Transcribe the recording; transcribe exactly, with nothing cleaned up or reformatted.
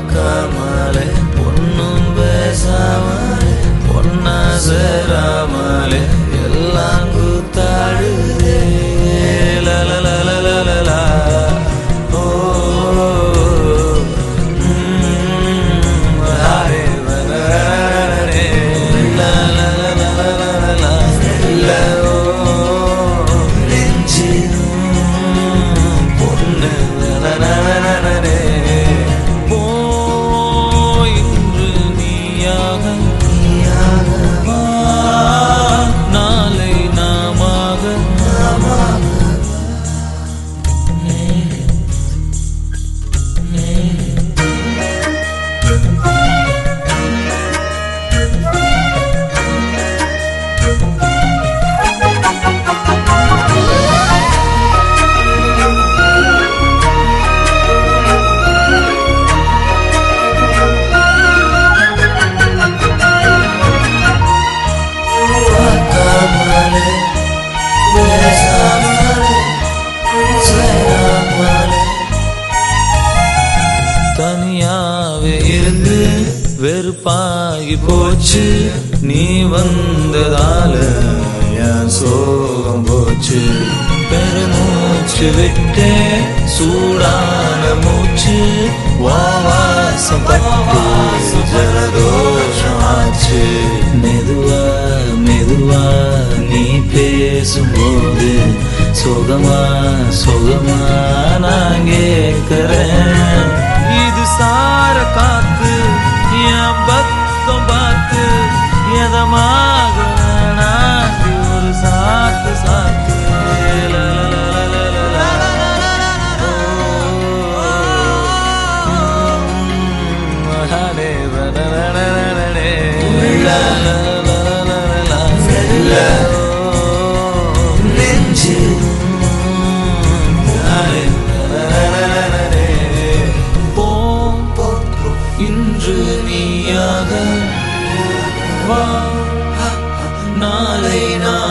பார்க்காமலே பொண்ணும் பேசாமலே பொன்னா சேராமலே எல்லாம் கூத்தாடுதே லலலலலலலா ஓ ஹரே வனரே லலலலலலலா லோ பொண்ணு வனரே போ இன்று நீயாக நாளை நாமாக தனியாவே இருந்து வெறுப்பாகி போச்சு நீ வந்ததால என் சோகம் போச்சு பெருமூச்சு விட்டே சூடான மூச்சு வாசம் பட்டு ஜலதோஷம் ஆச்சு மெதுவா மெதுவா நீ பேசும்போது சுகமா சுகமா நான் கேட்கிறேன் இது சார காத்து என் பக்கம் பார்த்து எதமாக நாட்டி ஒரு சாத்து சாத்து நெஞ்சு இன்று நீயாக வா நாளை நான்